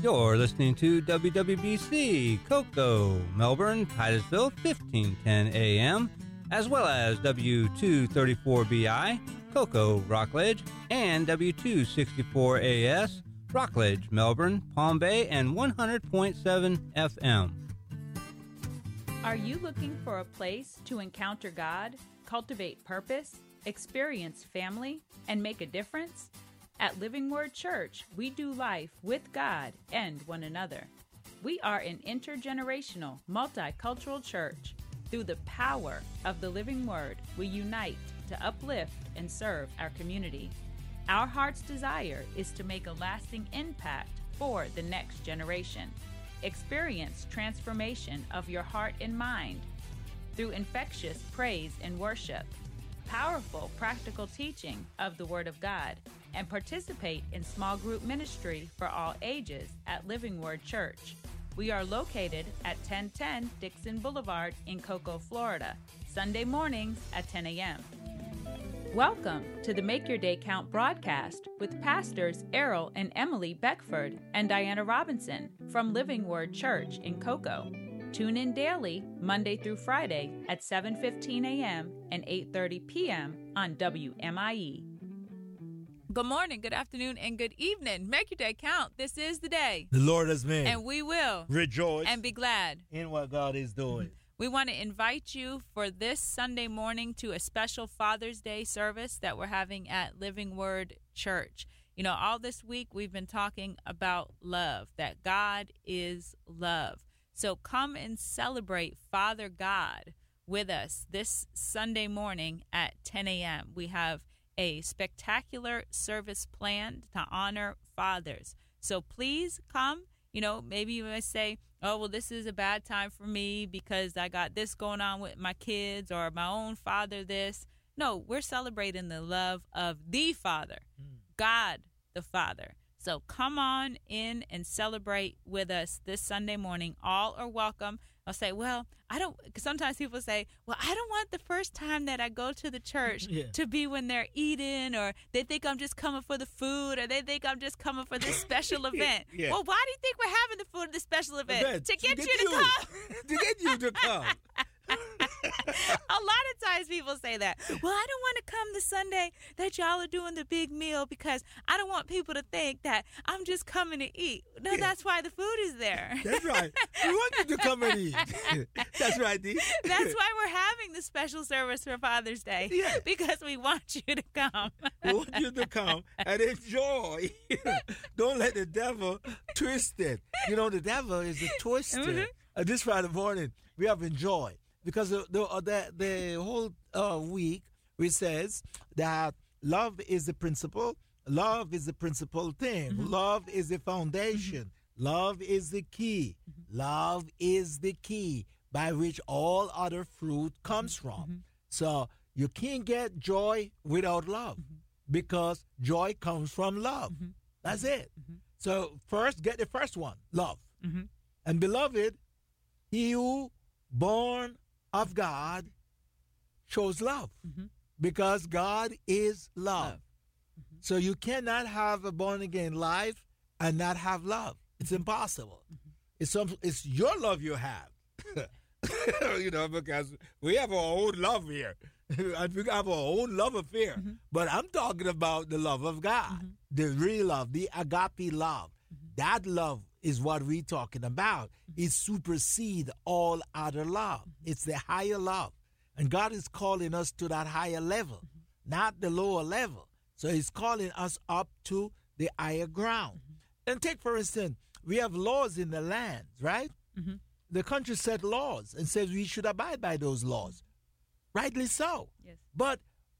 You're listening to WWBC, Cocoa, Melbourne, Titusville, 1510 AM, as well as W234BI, Cocoa, Rockledge, and W264AS, Rockledge, Melbourne, Palm Bay, and 100.7 FM. Are you looking for a place to encounter God, cultivate purpose, experience family, and make a difference? At Living Word Church, we do life with God and one another. We are an intergenerational, multicultural church. Through the power of the Living Word, we unite to uplift and serve our community. Our heart's desire is to make a lasting impact for the next generation. Experience transformation of your heart and mind through infectious praise and worship, powerful practical teaching of the Word of God, and participate in small group ministry for all ages at Living Word Church. We are located at 1010 Dixon Boulevard in Cocoa, Florida, Sunday mornings at 10 a.m. Welcome to the Make Your Day Count broadcast with Pastors Errol and Emily Beckford and Diana Robinson from Living Word Church in Cocoa. Tune in daily, Monday through Friday at 7:15 a.m. and 8:30 p.m. on WMIE. Good morning, good afternoon, and good evening. Make your day count. This is the day the Lord has made. And we will rejoice and be glad in what God is doing. We want to invite you for this Sunday morning to a special Father's Day service that we're having at Living Word Church. You know, all this week we've been talking about love, that God is love. So come and celebrate Father God with us this Sunday morning at 10 a.m. We have a spectacular service planned to honor fathers. So please come. You know, maybe you might say, oh, well, this is a bad time for me because I got this going on with my kids or my own father this. No, we're celebrating the love of the Father, God the Father. So come on in and celebrate with us this Sunday morning. All are welcome. I'll say, well, I don't, because sometimes people say, well, I don't want the first time that I go to the church to be when they're eating, or they think I'm just coming for the food, or they think I'm just coming for this special event. Well, why do you think we're having the food at the special event? To get you to come. To get you to come. A lot of times people say that. Well, I don't want to come the Sunday that y'all are doing the big meal because I don't want people to think that I'm just coming to eat. No, that's why the food is there. That's right. We want you to come and eat. That's right, Dee. That's why we're having the special service for Father's Day. Because we want you to come. We want you to come and enjoy. Don't let the devil twist it. You know, the devil is a twister. This Friday morning, we have enjoyed. Because the whole week, we says that love is the principle. Love is the principal thing. Love is the foundation. Love is the key. Love is the key by which all other fruit comes from. So you can't get joy without love because joy comes from love. That's it. So first, get the first one, love. And beloved, he who born of God shows love because God is love. So you cannot have a born-again life and not have love. It's impossible. It's your love you have. You know, because we have our own love here. And we have our own love affair. But I'm talking about the love of God, the real love, the agape love. That love is what we're talking about. It supersedes all other love. It's the higher love. And God is calling us to that higher level, not the lower level. So he's calling us up to the higher ground. And take, for instance, we have laws in the land, right? The country set laws and says we should abide by those laws. Rightly so. Yes. But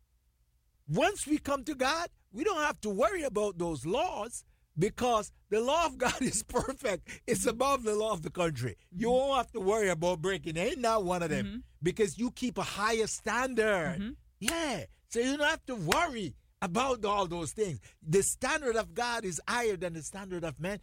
once we come to God, we don't have to worry about those laws because the law of God is perfect. It's above the law of the country. You won't have to worry about breaking it. Ain't not one of them because you keep a higher standard. Yeah. So you don't have to worry about all those things. The standard of God is higher than the standard of man.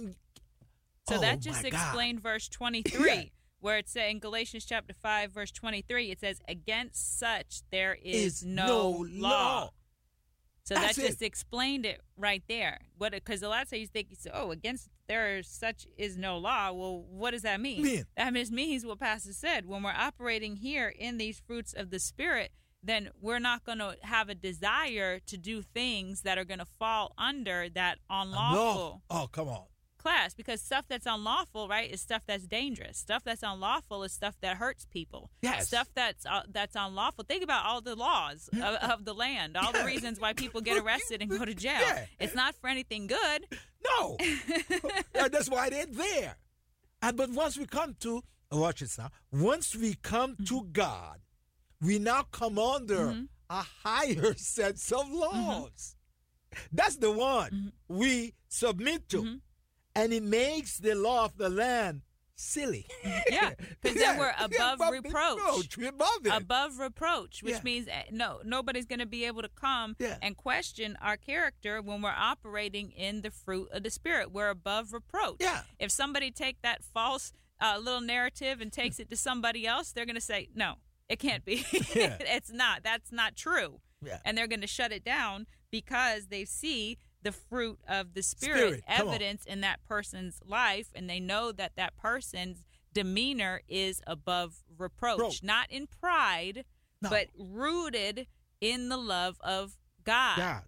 So that just explained verse 23, where it says in Galatians chapter 5, verse 23, it says, against such there is no law. So That's that just it. explained it right there. Because a lot of times you think, against there such is no law. Well, what does that mean? That means what Pastor said. When we're operating here in these fruits of the Spirit, then we're not going to have a desire to do things that are going to fall under that unlawful Oh, come on. class, because stuff that's unlawful, right, is stuff that's dangerous. Stuff that's unlawful is stuff that hurts people. Yes. Stuff that's unlawful. Think about all the laws of the land, all the reasons why people get arrested and go to jail. Yeah. It's not for anything good. No. That's why they're there. But once we come to, watch this now, once we come to God, we now come under a higher sense of laws. That's the one we submit to. And it makes the law of the land silly. Yeah, because then we're above reproach. We're above it. Above reproach, which means nobody's going to be able to come and question our character when we're operating in the fruit of the Spirit. We're above reproach. Yeah. If somebody take that false little narrative and takes it to somebody else, they're going to say, no, it can't be. It's not. That's not true. Yeah. And they're going to shut it down because they see the fruit of the Spirit evidence in that person's life, and they know that that person's demeanor is above reproach, not in pride, but rooted in the love of God.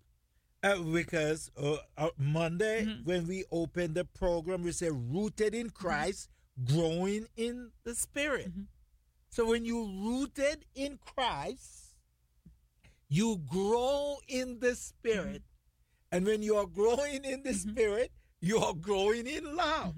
Because Monday, when we open the program, we say rooted in Christ, growing in the Spirit. So when you rooted in Christ, you grow in the Spirit. And when you are growing in the Spirit, you are growing in love.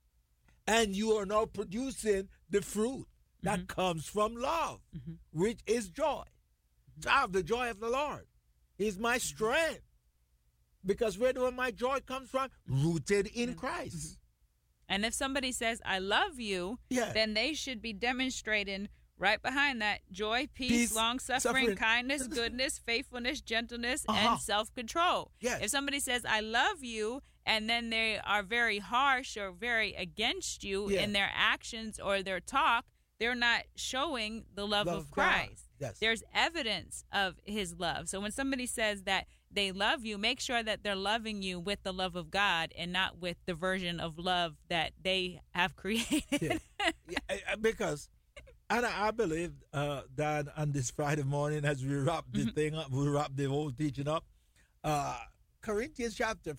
And you are now producing the fruit that comes from love, which is joy. So I have the joy of the Lord. He's my strength. Because where do my joy comes from? Rooted in Christ. And if somebody says, I love you, then they should be demonstrating right behind that joy, peace, long-suffering, kindness, goodness, faithfulness, gentleness, and self-control. If somebody says, I love you, and then they are very harsh or very against you in their actions or their talk, they're not showing the love of Christ. There's evidence of his love. So when somebody says that they love you, make sure that they're loving you with the love of God and not with the version of love that they have created. Because... And I believe that on this Friday morning, as we wrap the thing up, we wrap the whole teaching up, 1 Corinthians chapter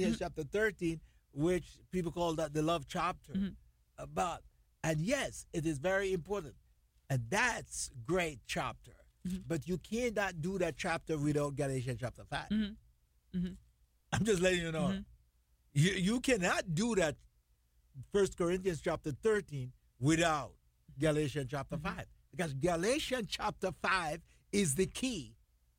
13, which people call that the love chapter. And yes, it is very important. And that's great chapter. But you cannot do that chapter without Galatians chapter 5. I'm just letting you know. You cannot do that 1 Corinthians chapter 13 without Galatians chapter 5. Because Galatians chapter 5 is the key.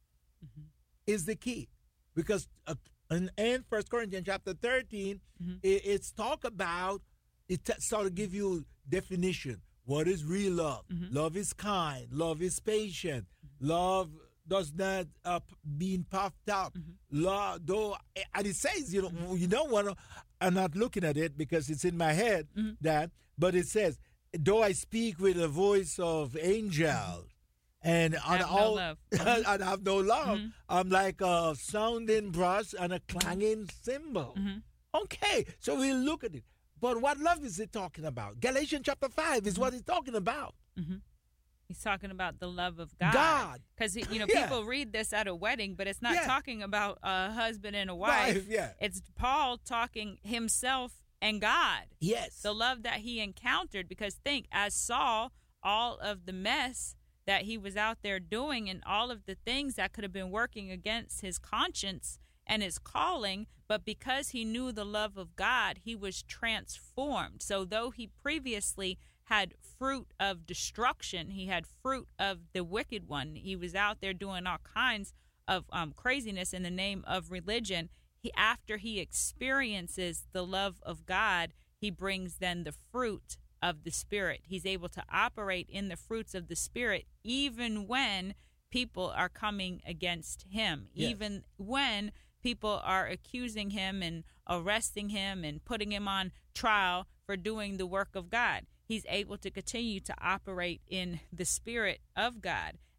Is the key. Because in 1 Corinthians chapter 13, it's talk about, it sort of give you definition. What is real love? Love is kind. Love is patient. Love does not being puffed up. Love, though, and it says, you don't want to, I'm not looking at it because it's in my head, but it says, though I speak with the voice of angels and I have no love, I'm like a sounding brass and a clanging cymbal. Okay, so we look at it. But what love is it talking about? Galatians chapter 5 is what it's talking about. He's talking about the love of God. Because, people read this at a wedding, but it's not talking about a husband and a wife. It's Paul talking himself and God. The love that he encountered. Because think, as Saul, all of the mess that he was out there doing and all of the things that could have been working against his conscience and his calling, but because he knew the love of God, he was transformed. So though he previously had fruit of destruction, he had fruit of the wicked one, he was out there doing all kinds of craziness in the name of religion, after he experiences the love of God, he brings then the fruit of the Spirit. He's able to operate in the fruits of the Spirit even when people are coming against him, even when people are accusing him and arresting him and putting him on trial for doing the work of God. He's able to continue to operate in the Spirit of God.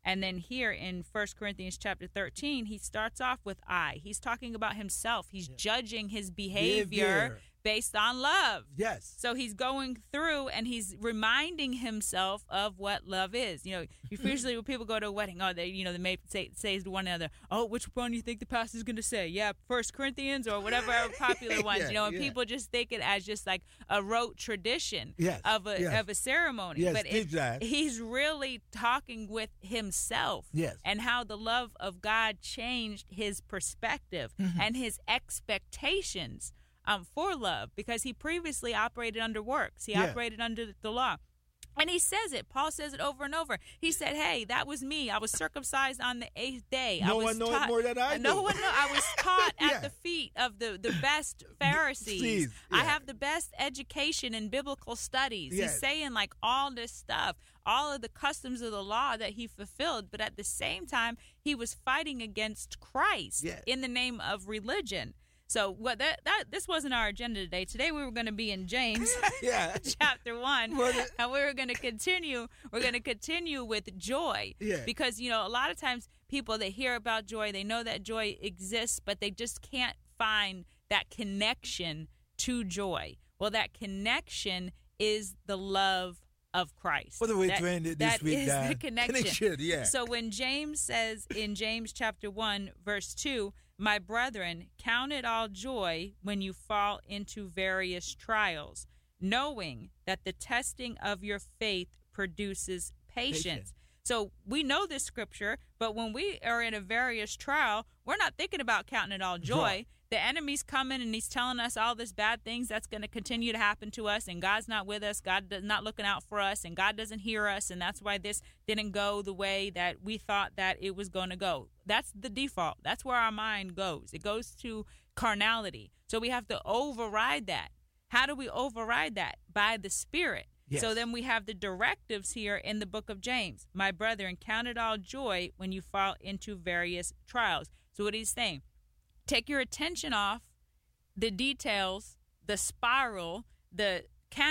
And then here in 1 Corinthians chapter 13, he starts off with I. He's talking about himself. He's judging his behavior based on love. Yes. So he's going through and he's reminding himself of what love is. You know, usually when people go to a wedding, they may say to one another, oh, which one do you think the pastor's going to say? Yeah, 1 Corinthians or whatever popular ones, and people just think it as just like a rote tradition of a ceremony. Yes, but he's really talking with himself and how the love of God changed his perspective and his expectations for love, because he previously operated under works. He operated under the law. And he says it. Paul says it over and over. He said, hey, that was me. I was circumcised on the 8th day. No one knows more than I do. No one knows. I was taught at the feet of the best Pharisees. I have the best education in biblical studies. He's saying like all this stuff, all of the customs of the law that he fulfilled. But at the same time, he was fighting against Christ in the name of religion. So this wasn't our agenda today. Today we were going to be in James chapter 1, and we were going to continue. We're going to continue with joy because, a lot of times people, they hear about joy, they know that joy exists, but they just can't find that connection to joy. Well, that connection is the love of Christ. What are we doing this week? That is the connection. Yeah. So when James says in James chapter 1, verse 2, my brethren, count it all joy when you fall into various trials, knowing that the testing of your faith produces patience. So we know this scripture, but when we are in a various trial, we're not thinking about counting it all joy. The enemy's coming and he's telling us all this bad things that's going to continue to happen to us, and God's not with us, God is not looking out for us, and God doesn't hear us, and that's why this didn't go the way that we thought that it was going to go. That's the default. That's where our mind goes. It goes to carnality. So we have to override that. How do we override that? By the Spirit. Yes. So then we have the directives here in the book of James. My brethren, count it all joy when you fall into various trials. So what he's saying, take your attention off the details, the spiral, the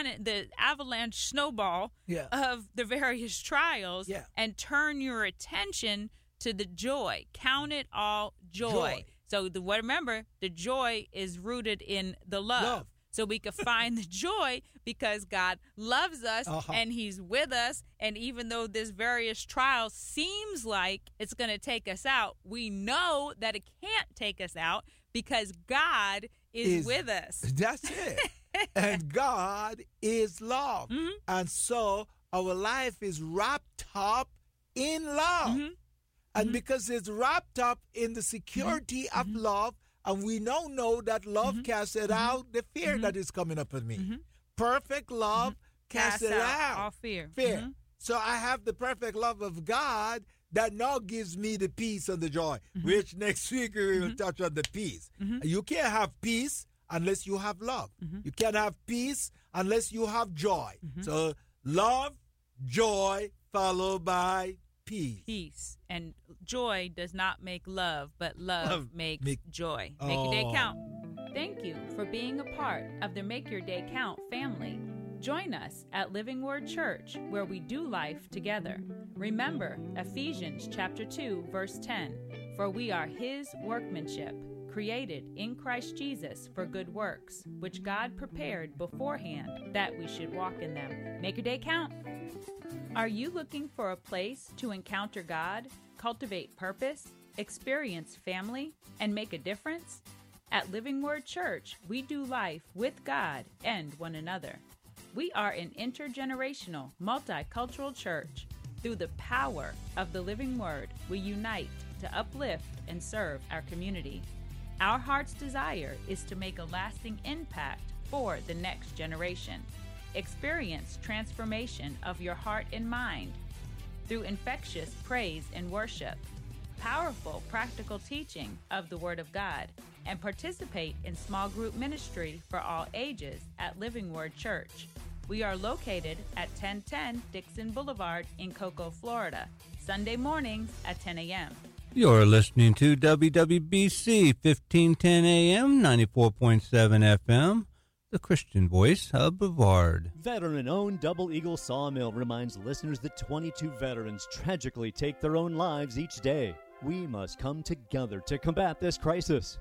avalanche snowball of the various trials, and turn your attention to the joy. Count it all joy. So remember, the joy is rooted in the love. So we can find the joy because God loves us and he's with us. And even though this various trial seems like it's going to take us out, we know that it can't take us out because God is with us. That's it. And God is love. Mm-hmm. And so our life is wrapped up in love. Mm-hmm. And because it's wrapped up in the security of love, and we now know that love casts out the fear that is coming up on me. Mm-hmm. Perfect love casts out all fear. Mm-hmm. So I have the perfect love of God that now gives me the peace and the joy, which next week we will touch on the peace. Mm-hmm. You can't have peace unless you have love. Mm-hmm. You can't have peace unless you have joy. Mm-hmm. So love, joy, followed by peace. And joy does not make love, but love makes joy. Make your day count. Thank you for being a part of the Make Your Day Count family. Join us at Living Word Church, where we do life together. Remember Ephesians chapter 2, verse 10, for we are his workmanship, created in Christ Jesus for good works, which God prepared beforehand that we should walk in them. Make your day count. Are you looking for a place to encounter God, cultivate purpose, experience family, and make a difference? At Living Word Church, we do life with God and one another. We are an intergenerational, multicultural church. Through the power of the Living Word, we unite to uplift and serve our community. Our heart's desire is to make a lasting impact for the next generation. Experience transformation of your heart and mind through infectious praise and worship, powerful practical teaching of the Word of God, and participate in small group ministry for all ages at Living Word Church. We are located at 1010 Dixon Boulevard in Cocoa, Florida, Sunday mornings at 10 a.m. You're listening to WWBC 1510 AM, 94.7 FM. the Christian voice of Brevard. Veteran-owned Double Eagle Sawmill reminds listeners that 22 veterans tragically take their own lives each day. We must come together to combat this crisis.